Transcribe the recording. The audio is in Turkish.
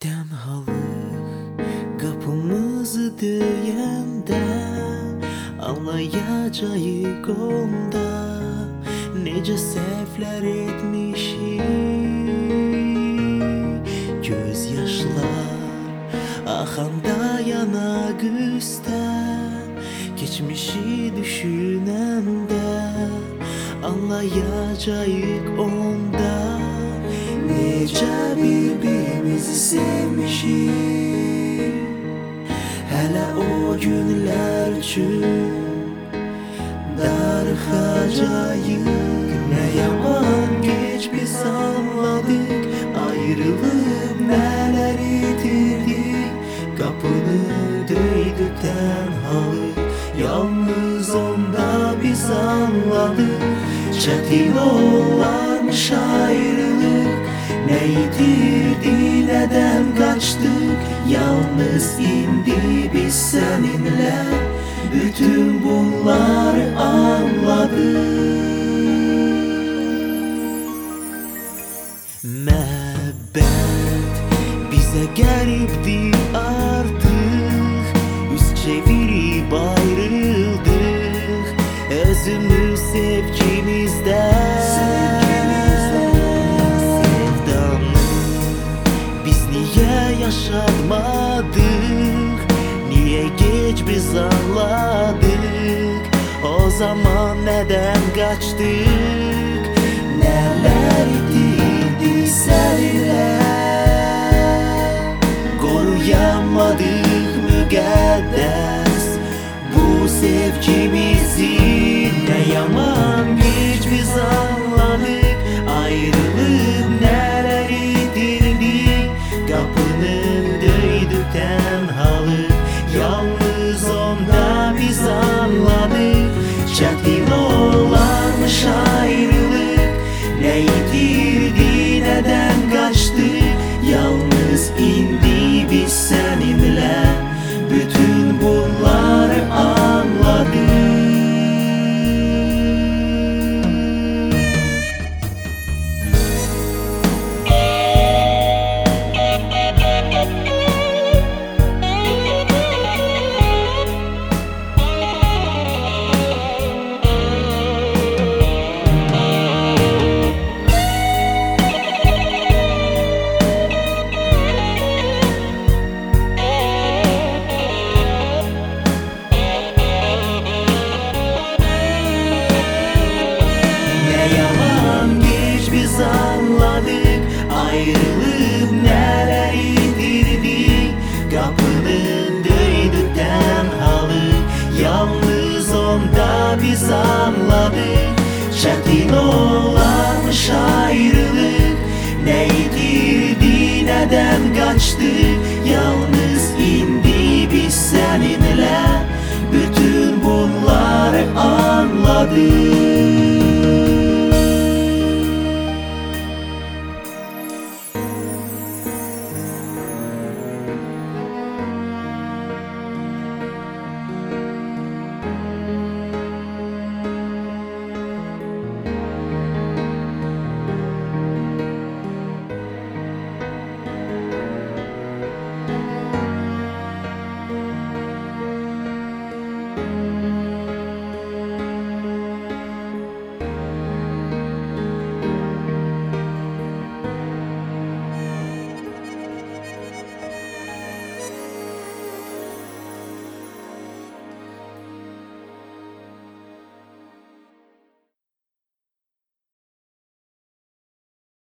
Tenhalık kapımızı döyəndə anlayacağıq onda necə səhvlər etmişik. Göz yaşlar axanda yanaq üstdən keçmişi düşünəndə anlayacağıq onda necə bir-birimizi sevmişik. Hələ o günlər üçün darıxacağıq. Nə yaman geç biz anladık, ayrılıb nələr itirdik. Qapını döydü tənhalıq, yalnız onda biz anladık. Çətin olarmış ayrılıq, nə itirdi, nədən qaçdık. Yalnız indi biz səninlə bütün bunları anladık. Məhəbbət bizə qəribdir artıq, üz çevirib ayrıldıq. Özümüz sevgimizdən yaşatmadık, niye geç biz anladık. O zaman neden kaçtık, neler itirdik seninle. Koruyamadık müqəddəs bu sevgimizi. Ne yaman geç biz anladık, ayrılıp neler itirdik. Kapının döydü tenhalık, yalnız onda biz anladık. Çətin olarmış ayrılık, nə itirdi, nədən qaçdı. Yalnız indi biz səninlə bütün bunları anladık. Anladık, ayrılıp neler itirdik. Kapının döydü tenhalık, yalnız onda biz anladık. Çətin olarmış ayrılık, nə itirdi, nədən qaçdı. Yalnız indi biz səninlə bütün bunları anladık.